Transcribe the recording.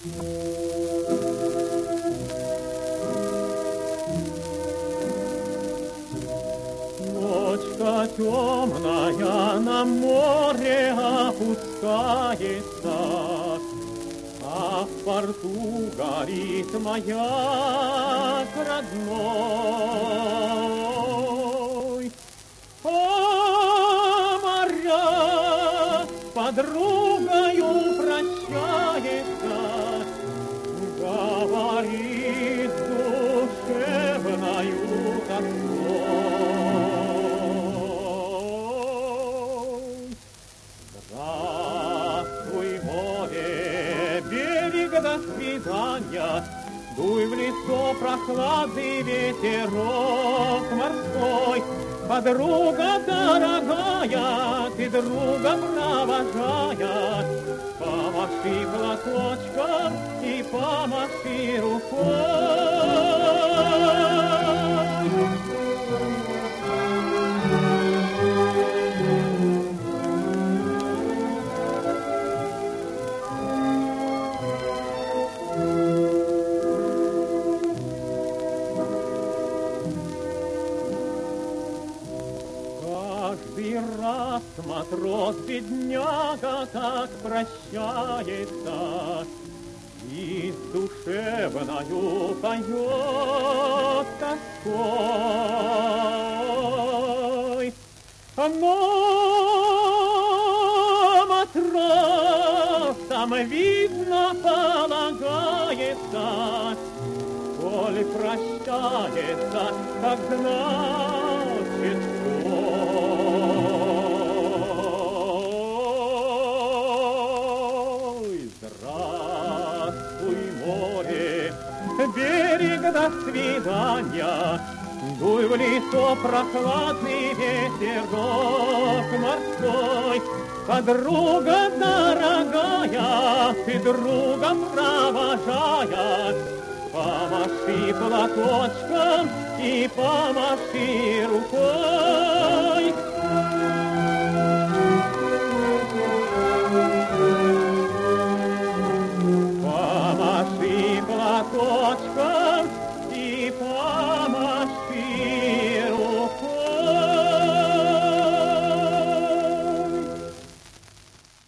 Ночка темная на море опускается, а в порту горит маяк родной. О, моря, подругою прощается, говорит душевною тоской. Здравствуй, море, берег, до свидания, дуй в лицо прохладный ветерок морской. Подруга дорогая, ты друга провожая, помаши платочком и помаши рукой. Каждый раз матрос-бедняга так прощается и с душевною поет тоской. Но матросам видно полагается, коль прощается, как значит берег, до свидания, дуй в лицо прохладный ветерок морской. Подруга дорогая, ты друга провожая, помаши платочком и помаши рукой. Помаши платочком и помаши